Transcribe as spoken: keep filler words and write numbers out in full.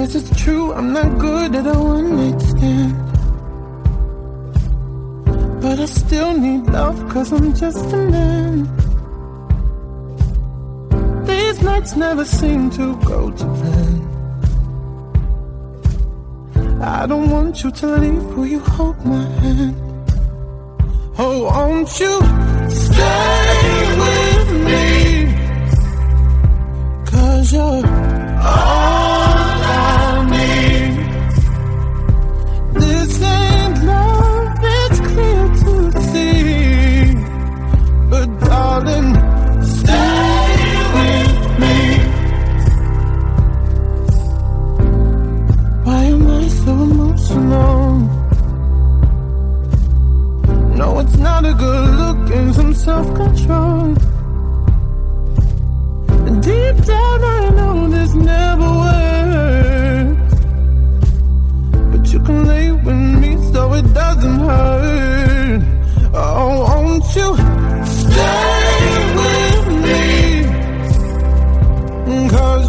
Yes, it's true, I'm not good at a one-night stand, but I still need love, cause I'm just a man. These nights never seem to go to plan. I don't want you to leave, will you hold my hand? Oh, won't you stay with me? Cause you're all I need. This ain't love, it's clear to see. But darling, stay with me. Why am I so emotional? No, it's not a good look and some self-control. Deep down I know this never works, but you can lay with me so it doesn't hurt. Oh, won't you stay with me? Cause